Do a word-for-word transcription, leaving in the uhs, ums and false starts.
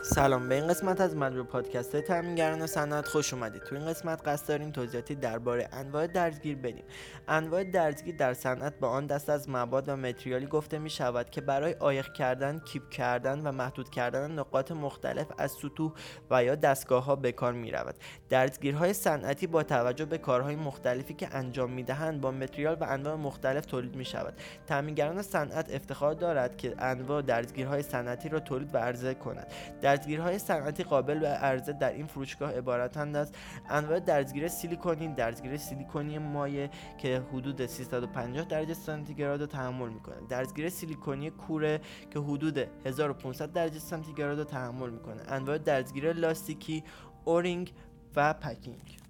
سلام، به این قسمت از مجموع پادکست های تامینگران صنعت خوش اومدید. تو این قسمت قصد داریم توضیحاتی درباره انواع درزگیر بدیم. انواع درزگیر در صنعت با آن دست از مواد و متریالی گفته می شود که برای عایق کردن، کیپ کردن و محدود کردن نقاط مختلف از سطوح و یا دستگاه ها به کار می رود. درزگیرهای صنعتی با توجه به کارهای مختلفی که انجام می دهند با متریال و انواع مختلف تولید می شود. تامینگران صنعت افتخار دارد که انواع درزگیرهای صنعتی را تولید و عرضه کند. درزگیرهای صنعتی قابل به عرضه در این فروشگاه عبارتند از انواع درزگیر سیلیکونی، درزگیر سیلیکونی مایع که حدود سیصد و پنجاه درجه سانتیگراد را تحمل می‌کند، درزگیر سیلیکونی کوره که حدود هزار و پانصد درجه سانتیگراد را تحمل می‌کند، انواع درزگیر لاستیکی، اورینگ و پکینگ.